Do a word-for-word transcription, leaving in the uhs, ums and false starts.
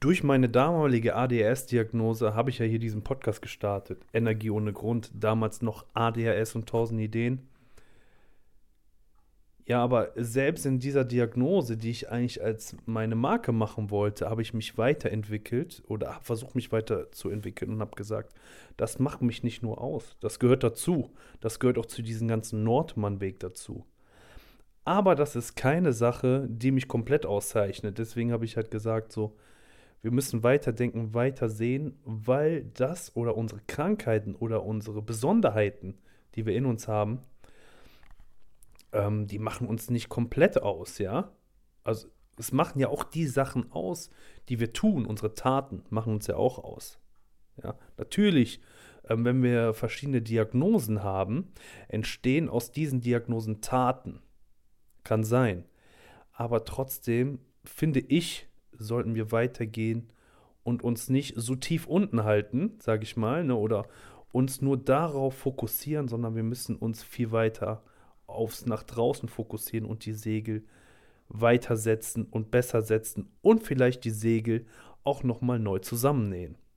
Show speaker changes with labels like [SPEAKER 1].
[SPEAKER 1] Durch meine damalige A D H S-Diagnose habe ich ja hier diesen Podcast gestartet. Energie ohne Grund, damals noch A D H S und tausend Ideen. Ja, aber selbst in dieser Diagnose, die ich eigentlich als meine Marke machen wollte, habe ich mich weiterentwickelt oder habe versucht, mich weiterzuentwickeln und habe gesagt, das macht mich nicht nur aus. Das gehört dazu. Das gehört auch zu diesem ganzen Nordmann-Weg dazu. Aber das ist keine Sache, die mich komplett auszeichnet. Deswegen habe ich halt gesagt, so, wir müssen weiterdenken, weiter sehen, weil das oder unsere Krankheiten oder unsere Besonderheiten, die wir in uns haben, ähm, die machen uns nicht komplett aus, ja. Also es machen ja auch die Sachen aus, die wir tun. Unsere Taten machen uns ja auch aus. Ja, natürlich, ähm, wenn wir verschiedene Diagnosen haben, entstehen aus diesen Diagnosen Taten. Kann sein. Aber trotzdem, finde ich, sollten wir weitergehen und uns nicht so tief unten halten, sage ich mal, ne, oder uns nur darauf fokussieren, sondern wir müssen uns viel weiter aufs nach draußen fokussieren und die Segel weiter setzen und besser setzen und vielleicht die Segel auch nochmal neu zusammennähen.